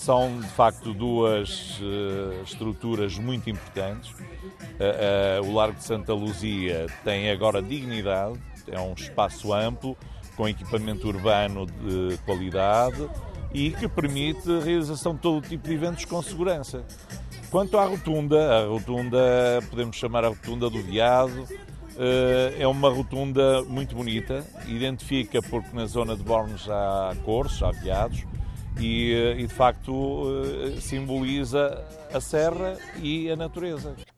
São, de facto, duas estruturas muito importantes. O Largo de Santa Luzia tem agora dignidade, é um espaço amplo, com equipamento urbano de qualidade e que permite a realização de todo tipo de eventos com segurança. Quanto à rotunda, podemos chamar a rotunda do Veado, é uma rotunda muito bonita, identifica porque na zona de Bornes há couros, há veados, e de facto simboliza a serra e a natureza.